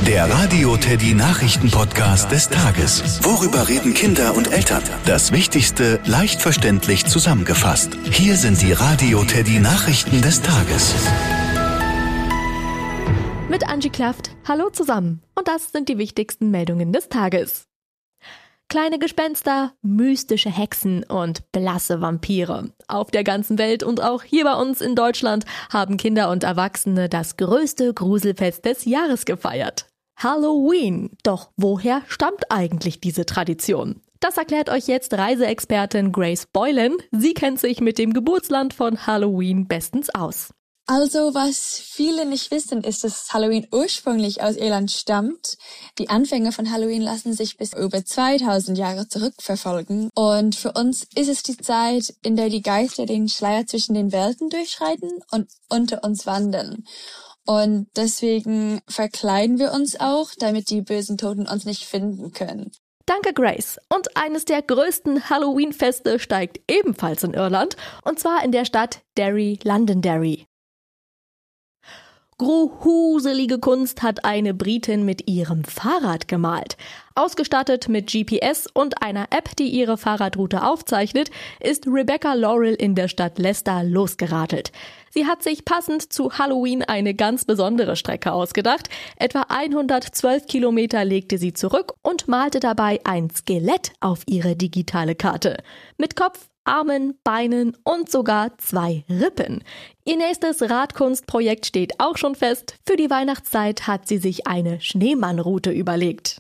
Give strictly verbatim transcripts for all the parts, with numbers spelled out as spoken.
Der Radio Teddy Nachrichten-Podcast des Tages. Worüber reden Kinder und Eltern? Das Wichtigste leicht verständlich zusammengefasst. Hier sind die Radio Teddy Nachrichten des Tages. Mit Angie Klaft. Hallo zusammen. Und das sind die wichtigsten Meldungen des Tages. Kleine Gespenster, mystische Hexen und blasse Vampire. Auf der ganzen Welt und auch hier bei uns in Deutschland haben Kinder und Erwachsene das größte Gruselfest des Jahres gefeiert. Halloween. Doch woher stammt eigentlich diese Tradition? Das erklärt euch jetzt Reiseexpertin Grace Boylan. Sie kennt sich mit dem Geburtsland von Halloween bestens aus. Also, was viele nicht wissen, ist, dass Halloween ursprünglich aus Irland stammt. Die Anfänge von Halloween lassen sich bis über zweitausend Jahre zurückverfolgen. Und für uns ist es die Zeit, in der die Geister den Schleier zwischen den Welten durchschreiten und unter uns wandeln. Und deswegen verkleiden wir uns auch, damit die bösen Toten uns nicht finden können. Danke, Grace. Und eines der größten Halloween-Feste steigt ebenfalls in Irland, und zwar in der Stadt Derry, Londonderry. Gruselige Kunst hat eine Britin mit ihrem Fahrrad gemalt. Ausgestattet mit G P S und einer App, die ihre Fahrradroute aufzeichnet, ist Rebecca Laurel in der Stadt Leicester losgeradelt. Sie hat sich passend zu Halloween eine ganz besondere Strecke ausgedacht. Etwa hundertzwölf Kilometer legte sie zurück und malte dabei ein Skelett auf ihre digitale Karte. Mit Kopf, Armen, Beinen und sogar zwei Rippen. Ihr nächstes Radkunstprojekt steht auch schon fest. Für die Weihnachtszeit hat sie sich eine Schneemannroute überlegt.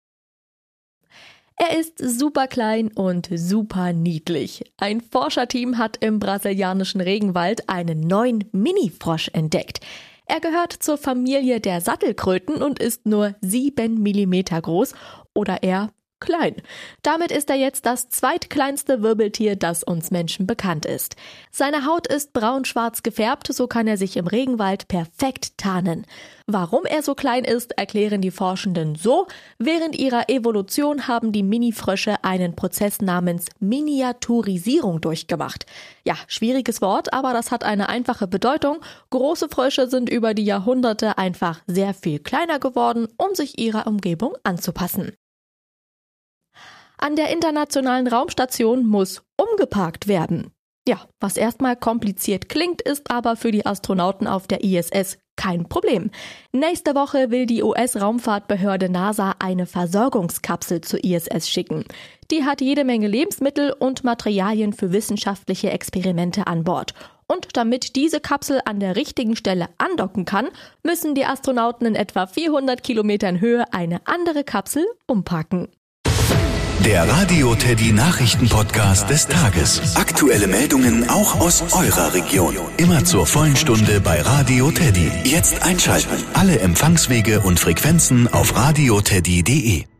Er ist super klein und super niedlich. Ein Forscherteam hat im brasilianischen Regenwald einen neuen Mini-Frosch entdeckt. Er gehört zur Familie der Sattelkröten und ist nur sieben Millimeter groß oder eher klein. Damit ist er jetzt das zweitkleinste Wirbeltier, das uns Menschen bekannt ist. Seine Haut ist braun-schwarz gefärbt, so kann er sich im Regenwald perfekt tarnen. Warum er so klein ist, erklären die Forschenden so: Während ihrer Evolution haben die Mini-Frösche einen Prozess namens Miniaturisierung durchgemacht. Ja, schwieriges Wort, aber das hat eine einfache Bedeutung. Große Frösche sind über die Jahrhunderte einfach sehr viel kleiner geworden, um sich ihrer Umgebung anzupassen. An der Internationalen Raumstation muss umgeparkt werden. Ja, was erstmal kompliziert klingt, ist aber für die Astronauten auf der I S S kein Problem. Nächste Woche will die U S-Raumfahrtbehörde NASA eine Versorgungskapsel zur I S S schicken. Die hat jede Menge Lebensmittel und Materialien für wissenschaftliche Experimente an Bord. Und damit diese Kapsel an der richtigen Stelle andocken kann, müssen die Astronauten in etwa vierhundert Kilometern Höhe eine andere Kapsel umparken. Der Radio Teddy Nachrichten-Podcast des Tages. Aktuelle Meldungen auch aus eurer Region. Immer zur vollen Stunde bei Radio Teddy. Jetzt einschalten. Alle Empfangswege und Frequenzen auf radioteddy punkt de.